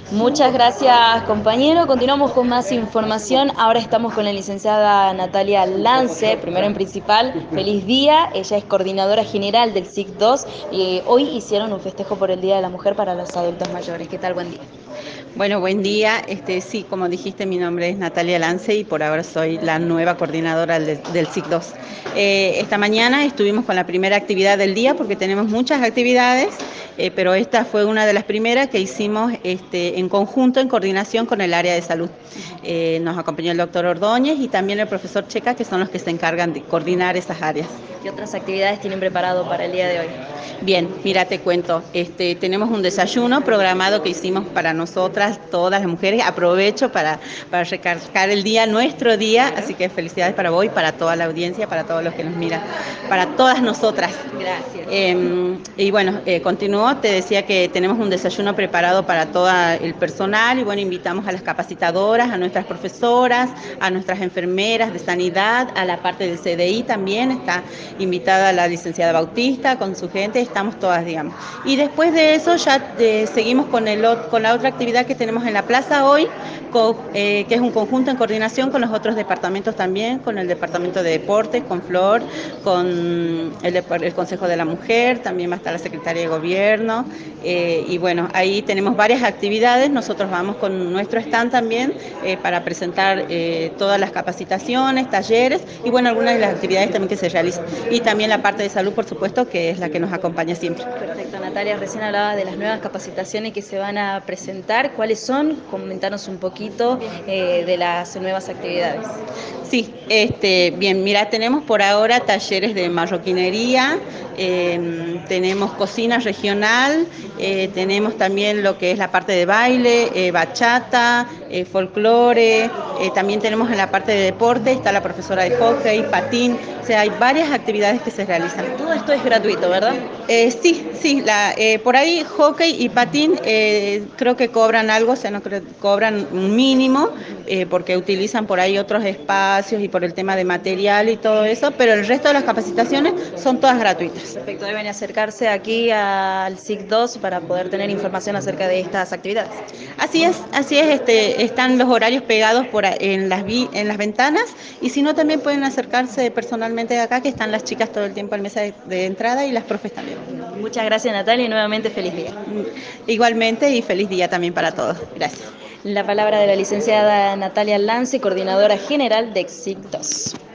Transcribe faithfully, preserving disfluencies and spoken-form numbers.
Muchas gracias, compañero. Continuamos con más información. Ahora estamos con la licenciada Natalia Lance, primero en principal. Feliz día. Ella es coordinadora general del S I C dos y hoy hicieron un festejo por el Día de la Mujer para los adultos mayores. ¿Qué tal? Buen día. Bueno, buen día. Este, sí, como dijiste, mi nombre es Natalia Lance y por ahora soy la nueva coordinadora del, del S I C dos. Eh, esta mañana estuvimos con la primera actividad del día porque tenemos muchas actividades, eh, pero esta fue una de las primeras que hicimos este, en conjunto, en coordinación con el área de salud. Eh, nos acompañó el doctor Ordóñez y también el profesor Checa, que son los que se encargan de coordinar esas áreas. ¿Qué otras actividades tienen preparado para el día de hoy? Bien, mira, te cuento, este, tenemos un desayuno programado que hicimos para nosotras, todas las mujeres. Aprovecho para, para recargar el día, nuestro día, así que felicidades para vos y para toda la audiencia, para todos los que nos miran, para todas nosotras. Gracias. Eh, y bueno, eh, continúo, te decía que tenemos un desayuno preparado para todo el personal y bueno, invitamos a las capacitadoras, a nuestras profesoras, a nuestras enfermeras de sanidad, a la parte del C D I también, está invitada la licenciada Bautista con su gente, estamos todas, digamos. Y después de eso ya eh, seguimos con, el, con la otra actividad que tenemos en la plaza hoy, con, eh, que es un conjunto en coordinación con los otros departamentos también, con el departamento de deportes, con Flor, con el, el Consejo de la Mujer, también va a estar la Secretaría de Gobierno, eh, y bueno, ahí tenemos varias actividades. Nosotros vamos con nuestro stand también eh, para presentar eh, todas las capacitaciones, talleres y bueno, algunas de las actividades también que se realizan. Y también la parte de salud, por supuesto, que es la que nos acompaña siempre. Perfecto, Natalia, recién hablaba de las nuevas capacitaciones que se van a presentar. ¿Cuáles son? Comentanos un poquito eh, de las nuevas actividades. Sí, este, bien, mira, tenemos por ahora talleres de marroquinería, eh, tenemos cocina regional, eh, tenemos también lo que es la parte de baile, eh, bachata, eh, folclore, eh, también tenemos en la parte de deporte, está la profesora de hockey, patín, o sea, hay varias actividades que se realizan. Todo esto es gratuito, ¿verdad? Eh, sí, sí, la, eh, por ahí hockey y patín eh, creo que cobran algo, o sea, no creo, cobran un mínimo, eh, porque utilizan por ahí otros espacios y por el tema de material y todo eso, pero el resto de las capacitaciones son todas gratuitas. Perfecto, deben acercarse aquí al S I C dos para poder tener información acerca de estas actividades. Así es, así es, este, están los horarios pegados por en las, vi, en las ventanas y si no también pueden acercarse personalmente acá, que están las chicas todo el tiempo al mesa de, de entrada y las profes también. Muchas gracias, Natalia, y nuevamente feliz día. Igualmente y feliz día también para todos. Gracias. La palabra de la licenciada Natalia Lance, coordinadora general de S I C dos.